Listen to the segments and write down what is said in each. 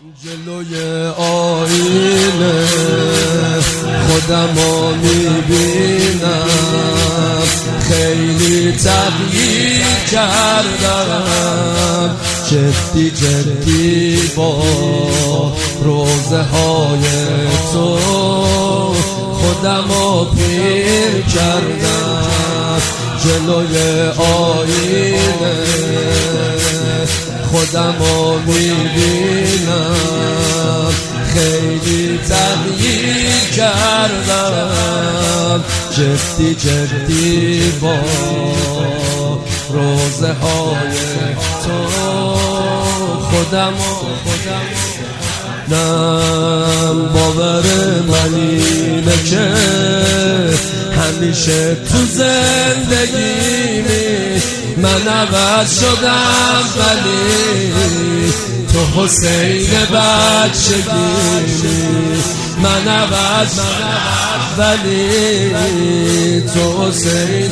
جلوی آینه خودمو میبینم، خیلی تغییر کردم، جدی جدی با روزه های تو خودمو پیر کردم. جلوی آینه خودمو میبینم، خیلی تغییر کردم، جدی جدی با روزه های تو خودمو نم باور من اینه که همیشه تو زندگیمی من عوض شدم، ولی تو حسین بچگیمی من عوض ولی تو حسین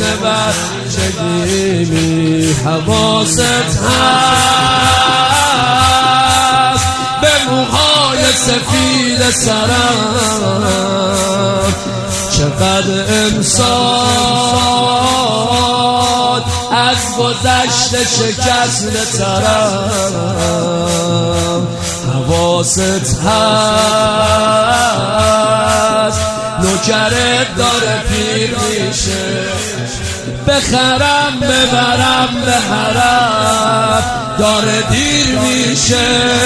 بچگیمی. حواست هست به موهای سفید سرم، چقدر امسال از گذشته شکست ترم. حواست هست نوکرت داره پیر میشه، بخرم ببرم به حرم داره دیر میشه.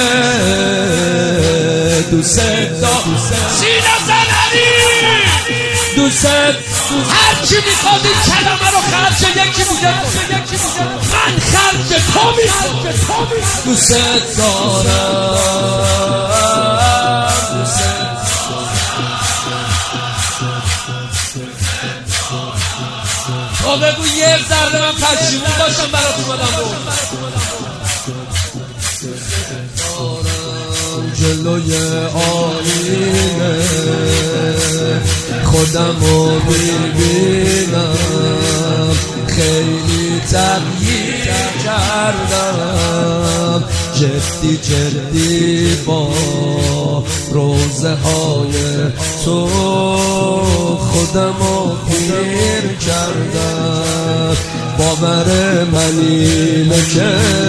دوست سینه زنری دوست هرچی میخواد این کلمه رو خرج یکی بوده، من خرج تو میخواد. دوست دارم تو بگو یه ذره من پشیمون باشم برات اومدم رو جلوی آینه خودمو میبینم، خیلی تغییر کردم، جدی جدی با روزه های تو خودمو پیر کردم. باور من اینه که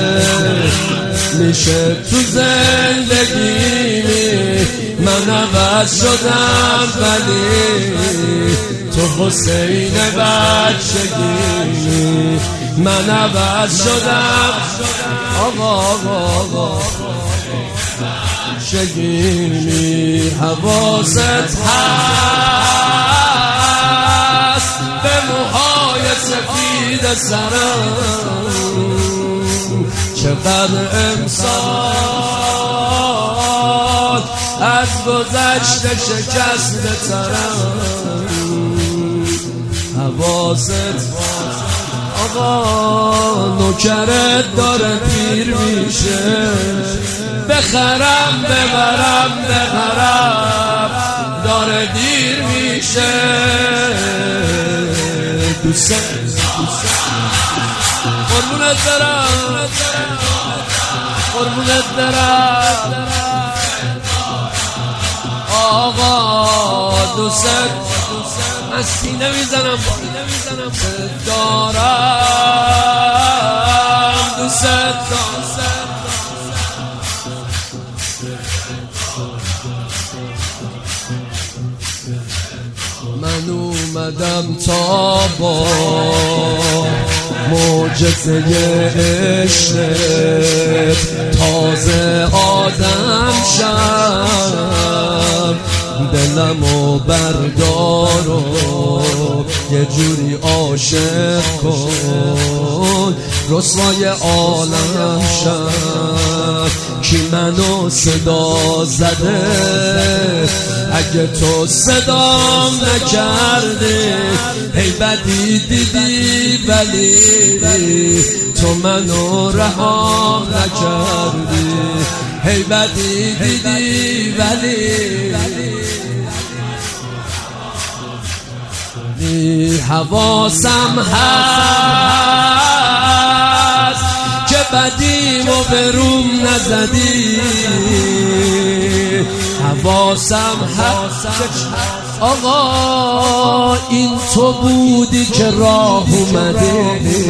میشه تو زندگیمی من عوض شدم، ولی تو حسین بچگیمی من عوض شدم. آقا بچگیمی. حواست هست به موهای سفید سرم، چقدر امسال از گذشته شکست ترم. حواست آقا نوکرت داره پیر میشه، بخرم ببرم به حرم داره دیر میشه. دوست قربونت برم قربونت برم آقا دوست من سینه میزنم دارم دوست من اومدم تا با معجزه عشقت تازه آدم شم، دلمو بردار و یه جوری عاشق کن، رسوای عالم شم. کی منو صدا زده اگه تو صدام نکردی؟ ای بدی دیدی ولی تو منو رهام نکردی. ای بدی دیدی ولی حواسم هست که بدیم و بروم نزدی حواسم هست آقا این تو بودی که راه اومدی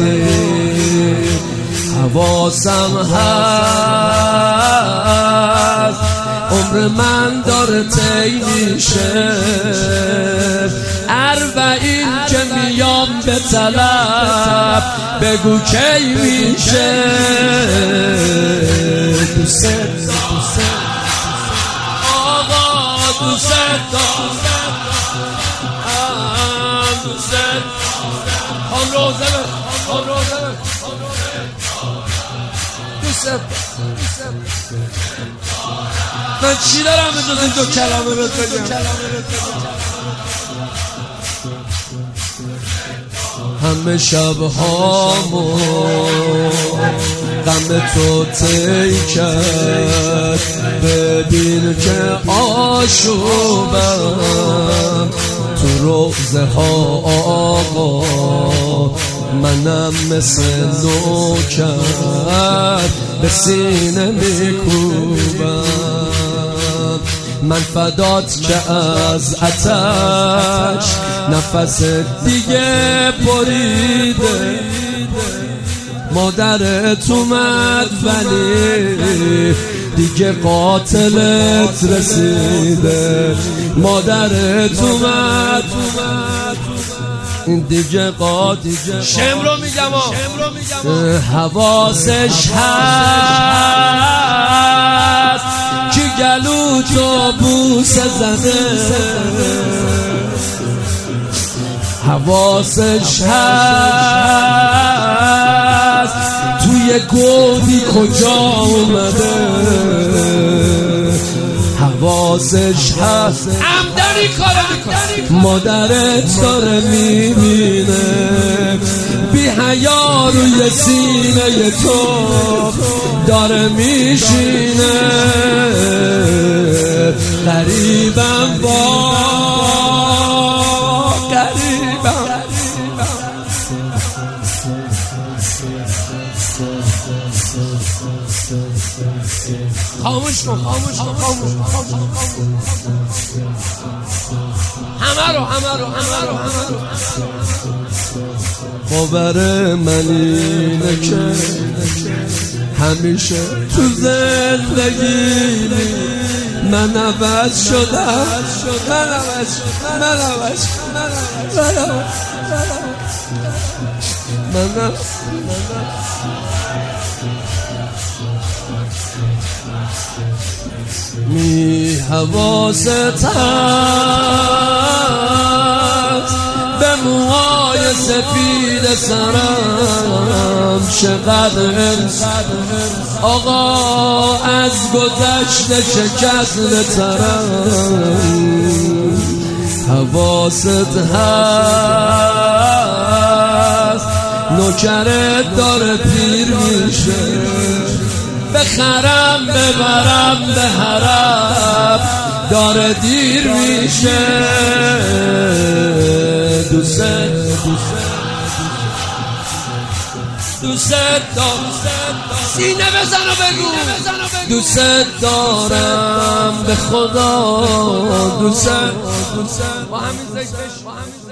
حواسم هست عمر من داره طی میشه اربعین که میام به طلب بگو کی میشه دوست آقا دوست خان روزه دوست من چی دارم به جز این دو کلمه رو بگم همه شبهامو غم تو طی کرد ببین که آشوبم تو روزه ها آقا منم مثل نوکر به سینه میکوبم من فدات که از آتش نفس دیگه بریده مادرت اومد ولی دیگه قاتلت رسیده مادرت اومد دیگه قاتل شم رو میگم حواسش هست که گلو تو بوسه زده حواسش هست توی گودی کجا اومده حواسش هست عمدنی کاره میکنه مادرت داره میبینه بی حیا روی سینه تو داره میشینه غریبم با غریبم خاموش کن همه رو باور من اینه که همیشه تو زندگی من عوض شدم می حواست هست به موهای سفید سرم چقدر آقا از گذشته شکست ترم حواست هست نوکرت داره پیر میشه بخرم ببرم به حرم داره دیر میشه دوست دارم سینه بزن و بگو دوست دارم به خدا دوست با همین